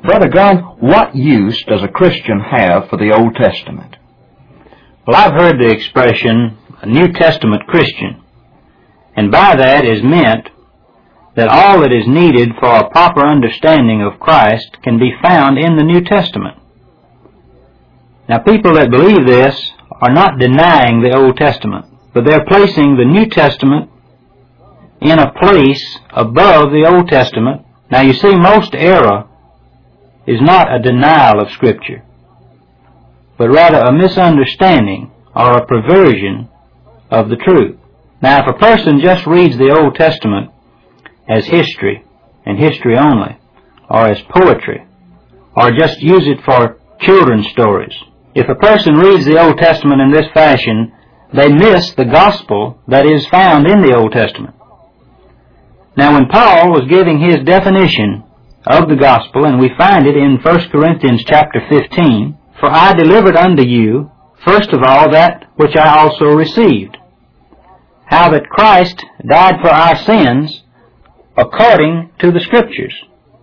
Brother Gunn, what use does a Christian have for the Old Testament? Well, I've heard the expression, a New Testament Christian, and by that is meant that all that is needed for a proper understanding of Christ can be found in the New Testament. Now, people that believe this are not denying the Old Testament, but they're placing the New Testament in a place above the Old Testament. Now, you see, most error is not a denial of Scripture, but rather a misunderstanding or a perversion of the truth. Now, if a person just reads the Old Testament as history, and history only, or as poetry, or just use it for children's stories, if a person reads the Old Testament in this fashion, they miss the gospel that is found in the Old Testament. Now, when Paul was giving his definition of the gospel, and we find it in 1 Corinthians chapter 15, "For I delivered unto you, first of all, that which I also received, how that Christ died for our sins according to the Scriptures,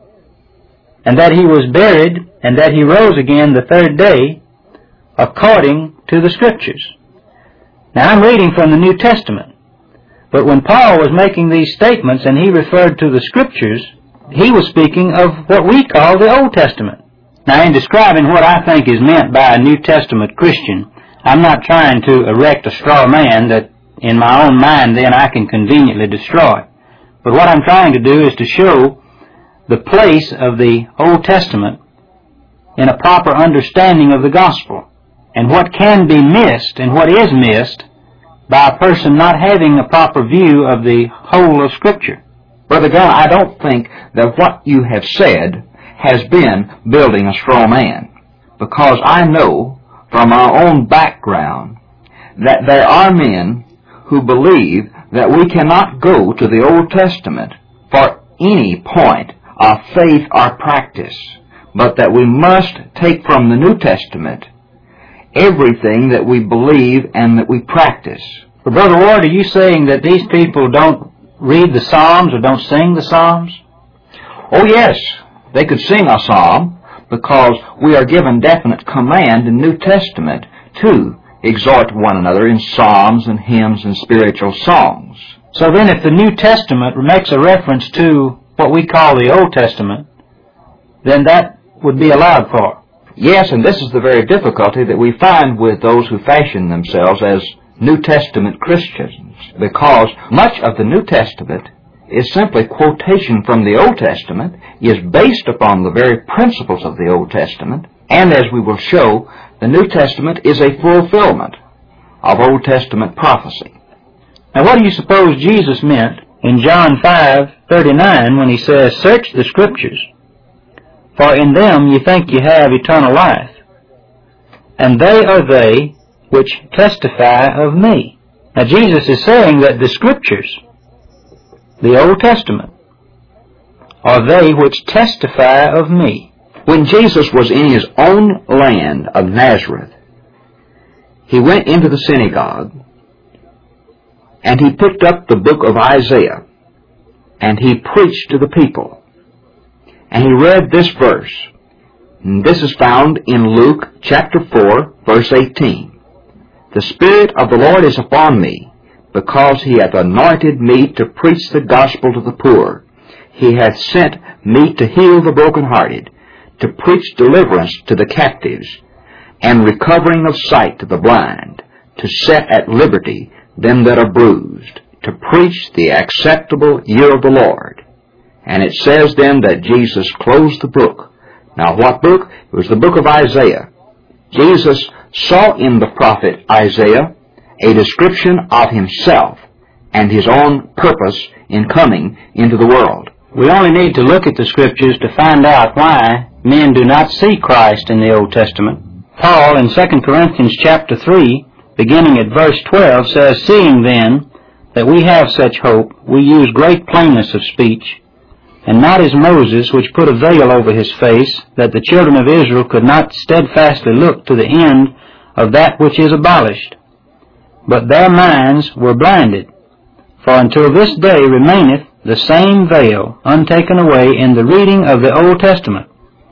and that he was buried, and that he rose again the third day according to the Scriptures." Now, I'm reading from the New Testament, but when Paul was making these statements and he referred to the Scriptures, he was speaking of what we call the Old Testament. Now, in describing what I think is meant by a New Testament Christian, I'm not trying to erect a straw man that in my own mind then I can conveniently destroy. But what I'm trying to do is to show the place of the Old Testament in a proper understanding of the gospel, and what can be missed and what is missed by a person not having a proper view of the whole of Scripture. Brother Gunn, I don't think that what you have said has been building a straw man, because I know from our own background that there are men who believe that we cannot go to the Old Testament for any point of faith or practice, but that we must take from the New Testament everything that we believe and that we practice. But Brother Ward, are you saying that these people don't read the Psalms or don't sing the Psalms? Oh yes, they could sing a psalm, because we are given definite command in New Testament to exhort one another in psalms and hymns and spiritual songs. So then if the New Testament makes a reference to what we call the Old Testament, then that would be allowed for. Yes, and this is the very difficulty that we find with those who fashion themselves as New Testament Christians, because much of the New Testament is simply quotation from the Old Testament, is based upon the very principles of the Old Testament, and as we will show, the New Testament is a fulfillment of Old Testament prophecy. Now, what do you suppose Jesus meant in John 5:39 when he says, "Search the Scriptures, for in them you think you have eternal life, and they are they which testify of me"? Now, Jesus is saying that the Scriptures, the Old Testament, are they which testify of me. When Jesus was in his own land of Nazareth, he went into the synagogue, and he picked up the book of Isaiah, and he preached to the people. And he read this verse, and this is found in Luke chapter 4, verse 18. "The Spirit of the Lord is upon me, because he hath anointed me to preach the gospel to the poor. He hath sent me to heal the brokenhearted, to preach deliverance to the captives, and recovering of sight to the blind, to set at liberty them that are bruised, to preach the acceptable year of the Lord." And it says then that Jesus closed the book. Now, what book? It was the book of Isaiah. Jesus saw in the prophet Isaiah a description of himself and his own purpose in coming into the world. We only need to look at the Scriptures to find out why men do not see Christ in the Old Testament. Paul, in 2 Corinthians chapter 3, beginning at verse 12, says, "Seeing then that we have such hope, we use great plainness of speech, and not as Moses, which put a veil over his face, that the children of Israel could not steadfastly look to the end of that which is abolished. But their minds were blinded. For until this day remaineth the same veil untaken away in the reading of the Old Testament,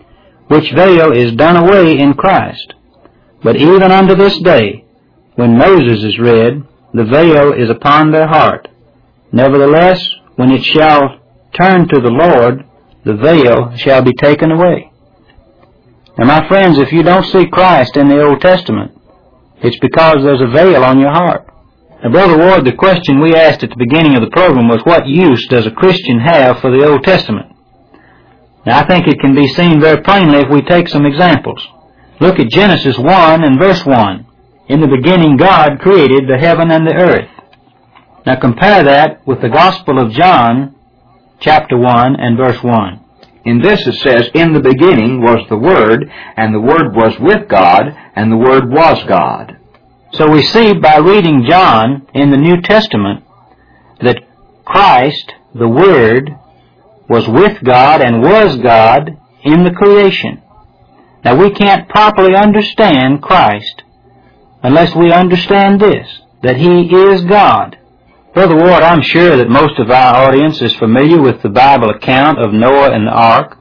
which veil is done away in Christ. But even unto this day, when Moses is read, the veil is upon their heart. Nevertheless, when it shall turn to the Lord, the veil shall be taken away. Now, my friends, if you don't see Christ in the Old Testament, it's because there's a veil on your heart. Now, Brother Ward, the question we asked at the beginning of the program was, what use does a Christian have for the Old Testament? Now, I think it can be seen very plainly if we take some examples. Look at Genesis 1 and verse 1. In the beginning God created the heaven and the earth. Now compare that with the Gospel of John, chapter 1 and verse 1. In this it says, in the beginning was the Word, and the Word was with God, and the Word was God. So we see by reading John in the New Testament that Christ, the Word, was with God and was God in the creation. Now we can't properly understand Christ unless we understand this, that He is God. Brother Ward, I'm sure that most of our audience is familiar with the Bible account of Noah and the ark.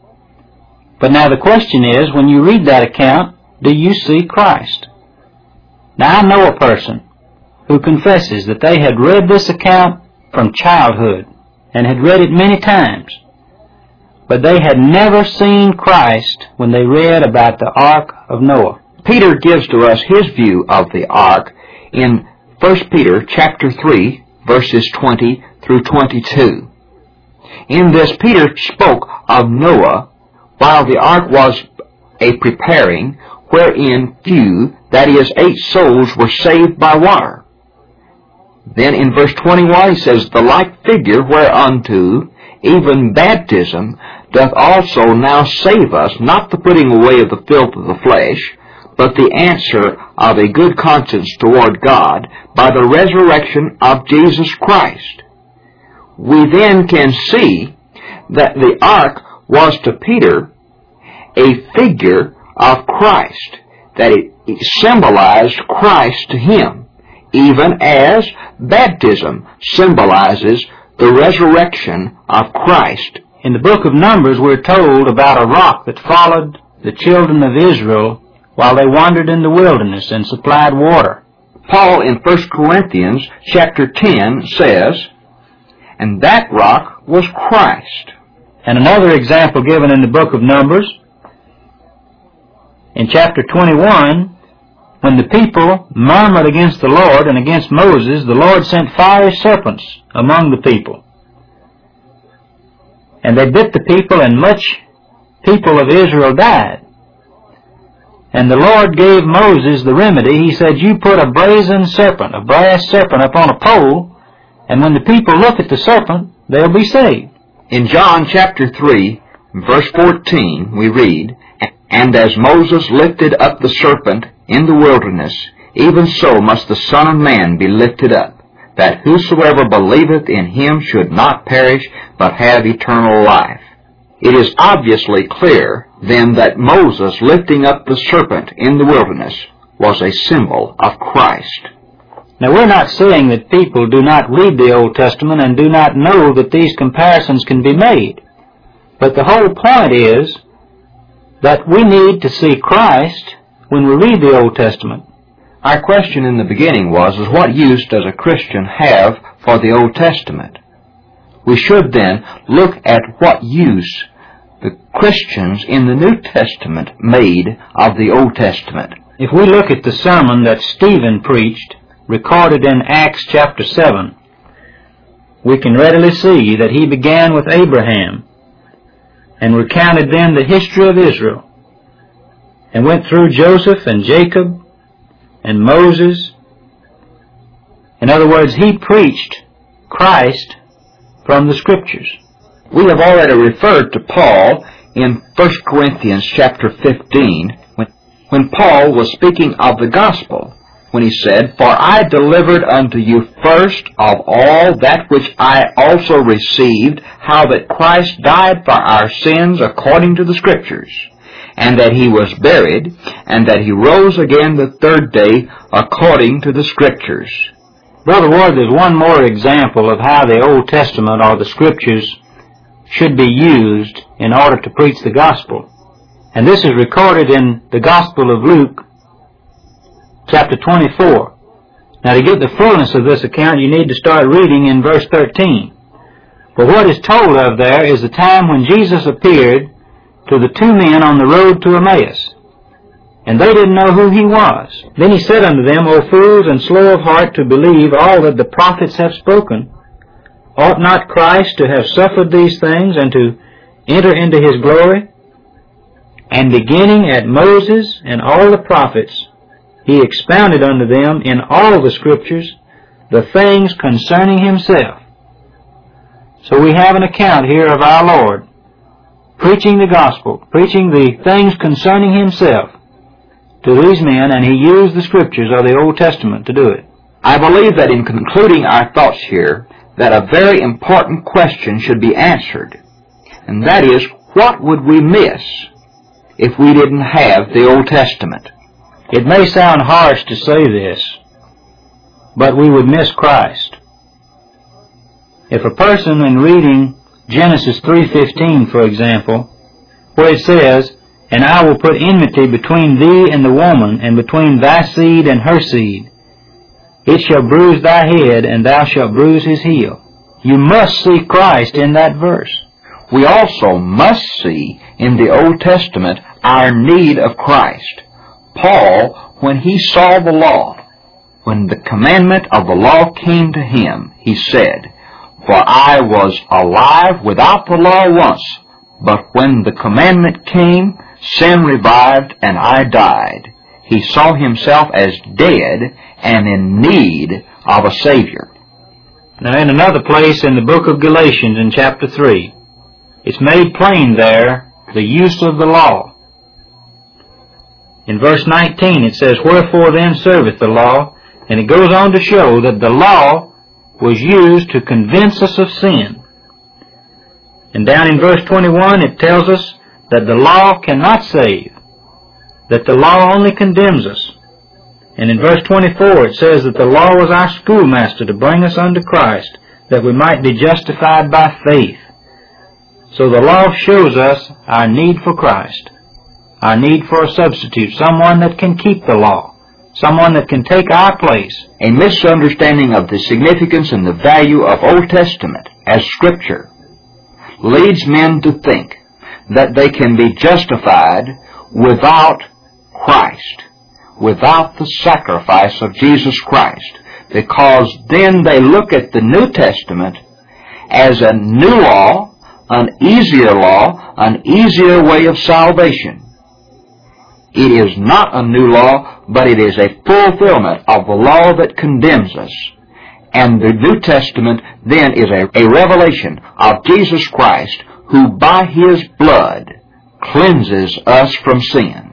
But now the question is, when you read that account, do you see Christ? Now I know a person who confesses that they had read this account from childhood and had read it many times, but they had never seen Christ when they read about the ark of Noah. Peter gives to us his view of the ark in 1 Peter chapter 3, verses 20 through 22. In this, Peter spoke of Noah while the ark was a preparing, wherein few, that is, 8 souls, were saved by water. Then in verse 21 he says, the like figure whereunto even baptism doth also now save us, not the putting away of the filth of the flesh, but the answer of a good conscience toward God by the resurrection of Jesus Christ. We then can see that the ark was to Peter a figure of Christ, that it symbolized Christ to him, even as baptism symbolizes the resurrection of Christ. In the book of Numbers, we're told about a rock that followed the children of Israel while they wandered in the wilderness and supplied water. Paul in 1 Corinthians chapter 10 says, and that rock was Christ. And another example given in the book of Numbers, in chapter 21, when the people murmured against the Lord and against Moses, the Lord sent fiery serpents among the people. And they bit the people, and much people of Israel died. And the Lord gave Moses the remedy. He said, you put a brazen serpent, a brass serpent, up on a pole, and when the people look at the serpent, they'll be saved. In John chapter 3, verse 14, we read, and as Moses lifted up the serpent in the wilderness, even so must the Son of Man be lifted up, that whosoever believeth in him should not perish, but have eternal life. It is obviously clear, then, that Moses lifting up the serpent in the wilderness was a symbol of Christ. Now, we're not saying that people do not read the Old Testament and do not know that these comparisons can be made. But the whole point is that we need to see Christ when we read the Old Testament. Our question in the beginning was, what use does a Christian have for the Old Testament? We should then look at what use the Christians in the New Testament made of the Old Testament. If we look at the sermon that Stephen preached, recorded in Acts chapter 7, we can readily see that he began with Abraham and recounted then the history of Israel and went through Joseph and Jacob and Moses. In other words, he preached Christ from the Scriptures. We have already referred to Paul in 1 Corinthians chapter 15 when Paul was speaking of the gospel, when he said, for I delivered unto you first of all that which I also received, how that Christ died for our sins according to the Scriptures, and that he was buried, and that he rose again the third day according to the Scriptures. Brother Ward, there's one more example of how the Old Testament or the Scriptures should be used in order to preach the gospel. And this is recorded in the Gospel of Luke, chapter 24. Now, to get the fullness of this account, you need to start reading in verse 13. But what is told of there is the time when Jesus appeared to the two men on the road to Emmaus, and they didn't know who he was. Then he said unto them, O fools, and slow of heart to believe all that the prophets have spoken, ought not Christ to have suffered these things, and to enter into his glory? And beginning at Moses and all the prophets, he expounded unto them in all the Scriptures the things concerning himself. So we have an account here of our Lord preaching the gospel, preaching the things concerning himself to these men, and he used the Scriptures of the Old Testament to do it. I believe that in concluding our thoughts here, that a very important question should be answered, and that is, what would we miss if we didn't have the Old Testament? It may sound harsh to say this, but we would miss Christ. If a person, in reading Genesis 3:15, for example, where it says, And I will put enmity between thee and the woman, and between thy seed and her seed. It shall bruise thy head, and thou shalt bruise his heel. You must see Christ in that verse. We also must see in the Old Testament our need of Christ. Paul, when he saw the law, when the commandment of the law came to him, he said, For I was alive without the law once, but when the commandment came, sin revived and I died. He saw himself as dead and in need of a Savior. Now, in another place in the book of Galatians, in chapter 3, it's made plain there the use of the law. In verse 19 it says, Wherefore then serveth the law? And it goes on to show that the law was used to convince us of sin. And down in verse 21 it tells us that the law cannot save, that the law only condemns us. And in verse 24 it says that the law was our schoolmaster to bring us unto Christ, that we might be justified by faith. So the law shows us our need for Christ, our need for a substitute, someone that can keep the law, someone that can take our place. A misunderstanding of the significance and the value of Old Testament as Scripture leads men to think that they can be justified without Christ, without the sacrifice of Jesus Christ, because then they look at the New Testament as a new law, an easier law, an easier way of salvation. It is not a new law, but it is a fulfillment of the law that condemns us. And the New Testament then is a revelation of Jesus Christ, who by His blood cleanses us from sin.